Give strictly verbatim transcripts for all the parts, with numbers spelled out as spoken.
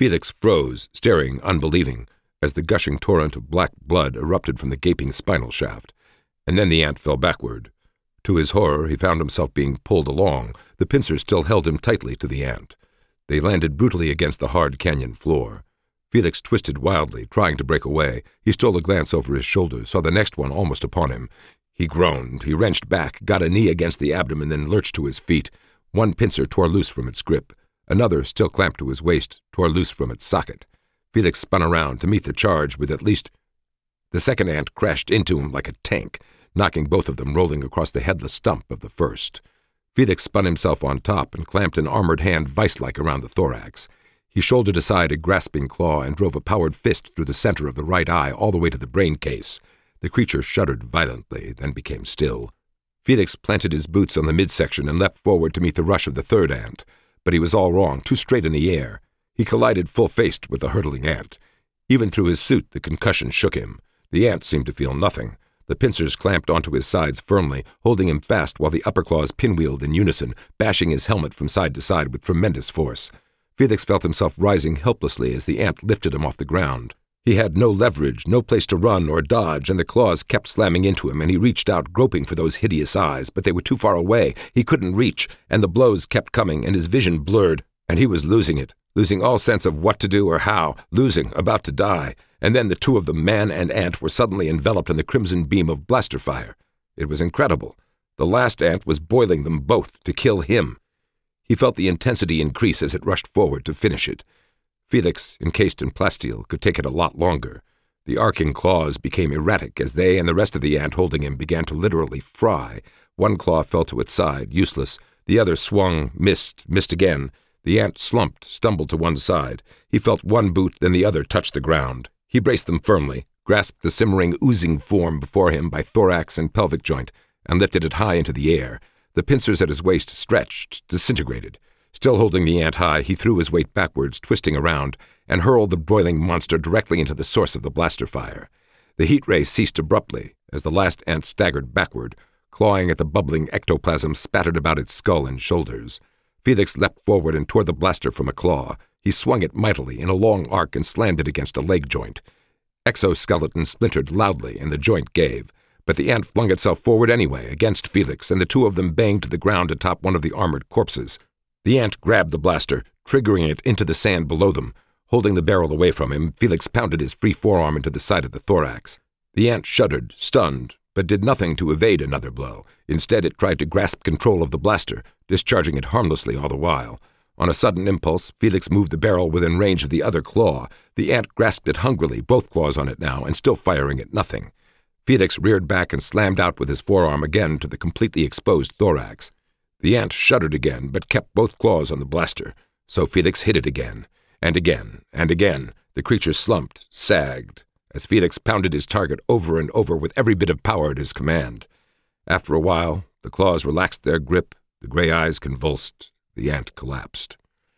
Felix froze, staring unbelieving, as the gushing torrent of black blood erupted from the gaping spinal shaft, and then the ant fell backward. To his horror, he found himself being pulled along. The pincers still held him tightly to the ant. They landed brutally against the hard canyon floor. Felix twisted wildly, trying to break away. He stole a glance over his shoulder, saw the next one almost upon him. He groaned. He wrenched back, got a knee against the abdomen, then lurched to his feet. One pincer tore loose from its grip. Another, still clamped to his waist, tore loose from its socket. Felix spun around to meet the charge with at least... The second ant crashed into him like a tank, knocking both of them rolling across the headless stump of the first. Felix spun himself on top and clamped an armored hand vice-like around the thorax. He shouldered aside a grasping claw and drove a powered fist through the center of the right eye all the way to the brain case. The creature shuddered violently, then became still. Felix planted his boots on the midsection and leapt forward to meet the rush of the third ant. But he was all wrong, too straight in the air. He collided full-faced with the hurtling ant. Even through his suit, the concussion shook him. The ant seemed to feel nothing. The pincers clamped onto his sides firmly, holding him fast while the upper claws pinwheeled in unison, bashing his helmet from side to side with tremendous force. Felix felt himself rising helplessly as the ant lifted him off the ground. He had no leverage, no place to run or dodge, and the claws kept slamming into him, and he reached out, groping for those hideous eyes, but they were too far away. He couldn't reach, and the blows kept coming, and his vision blurred, and he was losing it, losing all sense of what to do or how, losing, about to die. And then the two of them, man and ant, were suddenly enveloped in the crimson beam of blaster fire. It was incredible. The last ant was boiling them both to kill him. He felt the intensity increase as it rushed forward to finish it. Felix, encased in plasteel, could take it a lot longer. The arcing claws became erratic as they and the rest of the ant holding him began to literally fry. One claw fell to its side, useless. The other swung, missed, missed again. The ant slumped, stumbled to one side. He felt one boot, then the other touch the ground. He braced them firmly, grasped the simmering, oozing form before him by thorax and pelvic joint, and lifted it high into the air. The pincers at his waist stretched, disintegrated. Still holding the ant high, he threw his weight backwards, twisting around, and hurled the broiling monster directly into the source of the blaster fire. The heat ray ceased abruptly as the last ant staggered backward, clawing at the bubbling ectoplasm spattered about its skull and shoulders. Felix leapt forward and tore the blaster from a claw. He swung it mightily in a long arc and slammed it against a leg joint. Exoskeleton splintered loudly, and the joint gave. But the ant flung itself forward anyway, against Felix, and the two of them banged to the ground atop one of the armored corpses. The ant grabbed the blaster, triggering it into the sand below them. Holding the barrel away from him, Felix pounded his free forearm into the side of the thorax. The ant shuddered, stunned, but did nothing to evade another blow. Instead, it tried to grasp control of the blaster, discharging it harmlessly all the while. On a sudden impulse, Felix moved the barrel within range of the other claw. The ant grasped it hungrily, both claws on it now, and still firing at nothing. Felix reared back and slammed out with his forearm again to the completely exposed thorax. The ant shuddered again, but kept both claws on the blaster, so Felix hit it again, and again, and again. The creature slumped, sagged, as Felix pounded his target over and over with every bit of power at his command. After a while, the claws relaxed their grip, the gray eyes convulsed, the ant collapsed.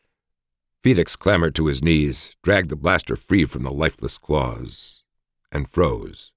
Felix clambered to his knees, dragged the blaster free from the lifeless claws, and froze.